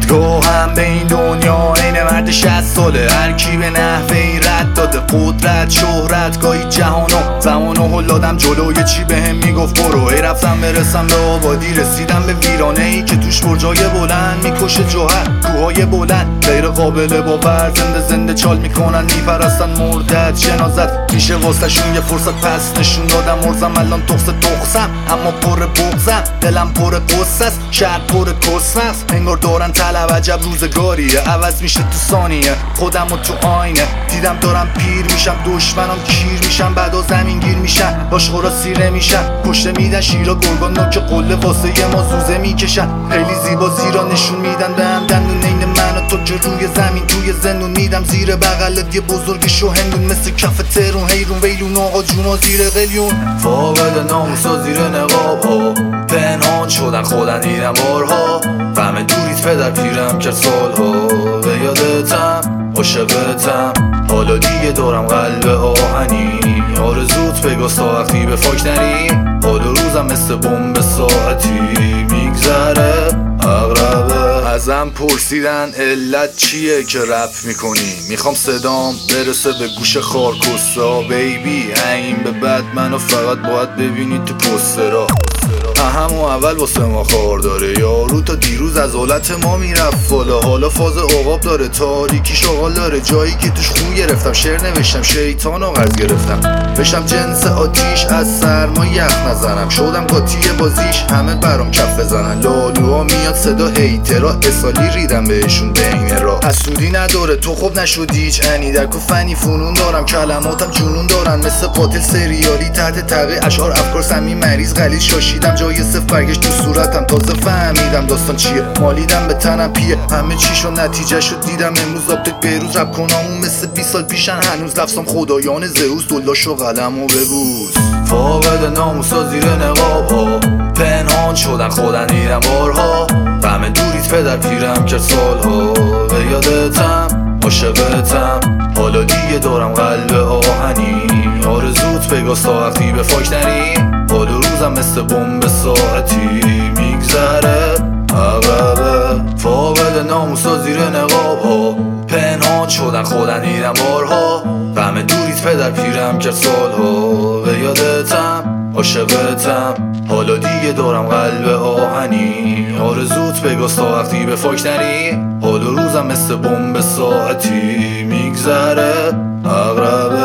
تو هم به این دنیا این مرد 60 ساله، هر کی به نحوهی رد داده قدرت شهرت گاهی جهانو زمانو هلادم جلوی چی بهم میگفت برو. ای رفتم برسم به آبادی، رسیدم به ویرانه ای که توش برجای بلند میکشه جوهر، کوههای بلند غیر قابل باور، زنده چال میکنن میپرستن مردت جنازت میشه واسه شون یه فرصت پس نشون دادم مرزم الان تخصم اما پر بغزم، دلم پر قصه است شهر پر کسمه است، انگار دارن طلب عجب روزگاریه عوض میشه تو ثانیه، خودم و تو آینه دیدم دارم پیر میشم، دشمنم کیر میشم بعدا زمین گیر میشن، لاشخورا سیره میشن پشت میدن شیرا گرگان نوک قله واسه یه ما زوزه میکشن، خیلی زیبا زیرا نشون میدن به هم دندون این من و تو که روی زمین توی زندون میدم زیر بغلت یه بزرگ شو هندون مثل کف ترون حیرون ویلون آقا جونا زیر قلیون، فاقد ناموسا زیر نقاب ها پنهان شدن خودن دیدم بارها، غم دوریت پدر پیرم کرد سالها، به یادتم عاشقتم حالا دیگه دارم قلب آهنی، آرزوت بگاز تا وقتی به فاک نری، حال روزم مثل بمب ساعتی میگذره اغربه. ازم پرسیدن علت چیه که رپ میکنی، میخوام صدام برسه به گوش خارکستا، بیبی این به بعد منو فقط باید ببینید تو پوسترها، همون اول واسه ما خار داره، یارو تا دیروز از حالت ما میرفت بالا، حالا فاز عقاب داره تاریکی شغال داره، جایی که توش خون گرفتم شعر نوشتم شیطان و قرض گرفتم، بشم جنس آتیش از سرما یخ نزنم، شدم قاطی بازیش همه برام کف بزنن، لالوها میاد صدا هیترا اسالی ریدم بهشون بین را، حسودی نداره تو خوب نشدی هیچ انی در فنی فنون دارم، کلماتم جنون دارن مثل قاتل سریالی، تحت تقی اشعار افکار سمی مریض غلیظ شاشیدم جای صف برگشت تو صورتم، تازه فهمیدم داستان چیه، مالیدم به تنم پیه همه چیشو نتیجه شد دیدم امروز آپدیت بیروز، رب کنامون مثل 20 سال پیشن هنوز لفظام خدایان زئوس، دلاشو قلم و ببوس، فاقد ناموسا زیر نقاب ها پنهان شدن خودن دیدم بارها، غم دوریت پدر پیرم کرد سالها، به یادتم عاشقتم حالا دیگه دارم قلب آهنی، آرزوت بگاز تا وقتی به فاک نری، حال روزم مثل بمب ساعتی میگذره اغربه، فاقد ناموسا زیر نقاب ها پنهان شدن خودن دیدم بارها، غم دوریت پدر پیرم کرد سالها، به یادتم عاشقتم حالا دیگه دارم قلب آهنی، آرزوت بگاز تا وقتی به فاک نری، حال روزم مثل بمب ساعتی میگذره اغربه.